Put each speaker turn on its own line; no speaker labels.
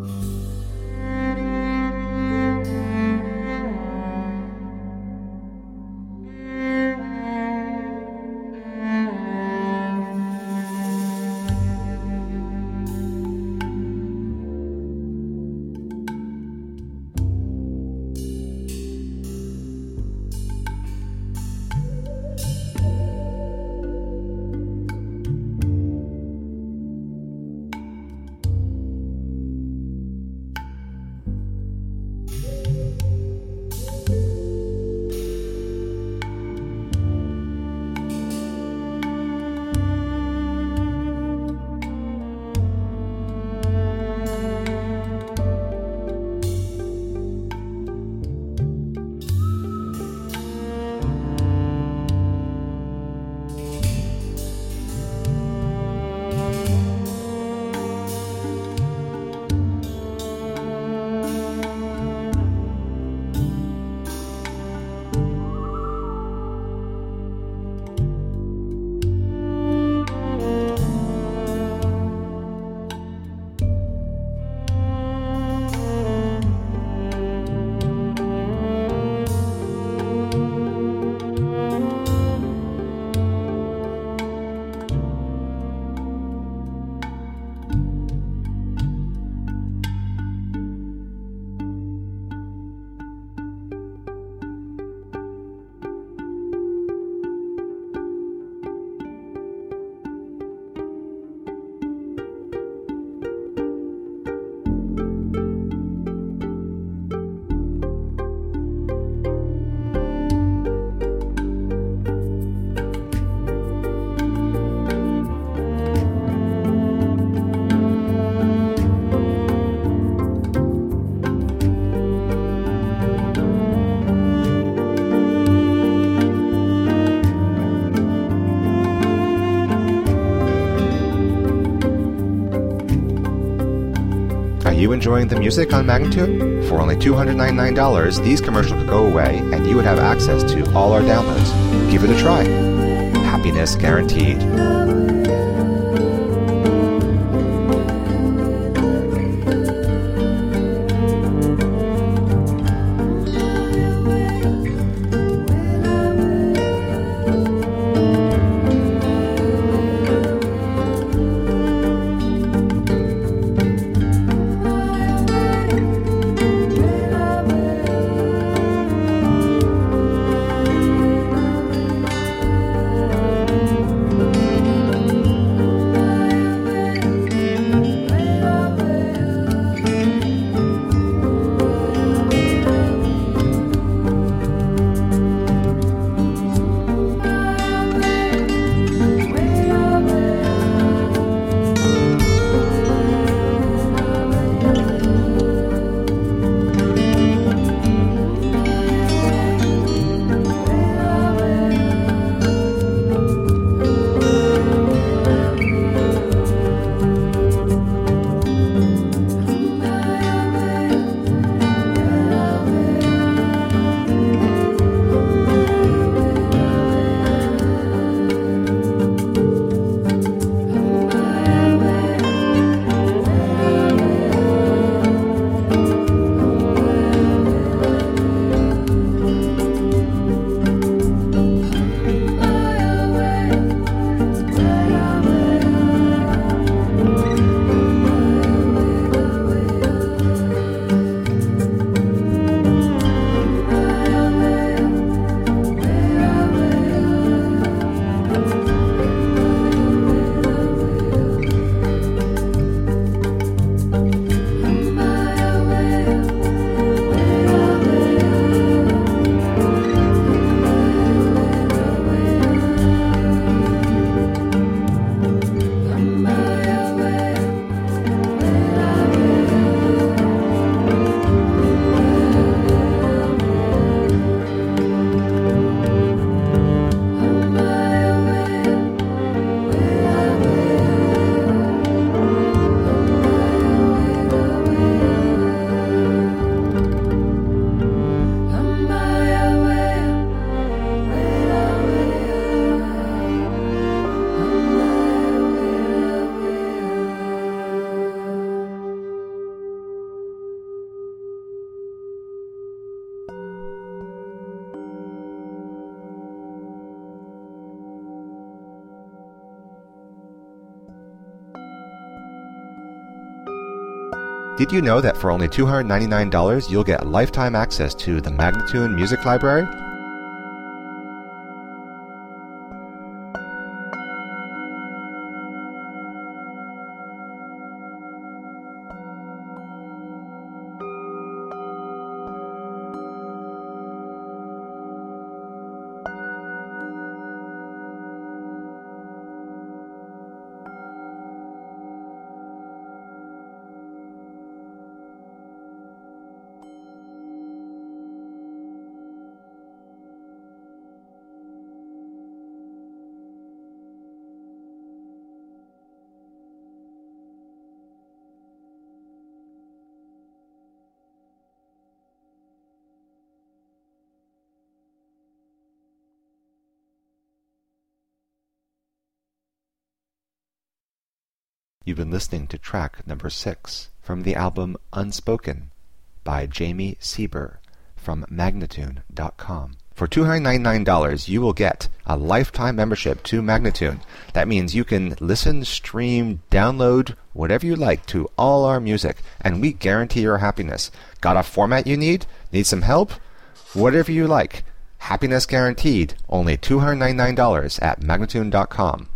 Are you enjoying the music on Magnitude? For only $299, these commercials could go away and you would have access to all our downloads. Give it a try. Happiness guaranteed. Did you know that for only $299 you'll get lifetime access to the Magnatune Music Library? You've been listening to track number 6 from the album Unspoken by Jamie Sieber from Magnatune.com. For $299, you will get a lifetime membership to Magnatune. That means you can listen, stream, download, whatever you like to all our music, and we guarantee your happiness. Got a format you need? Need some help? Whatever you like. Happiness guaranteed. Only $299 at Magnatune.com.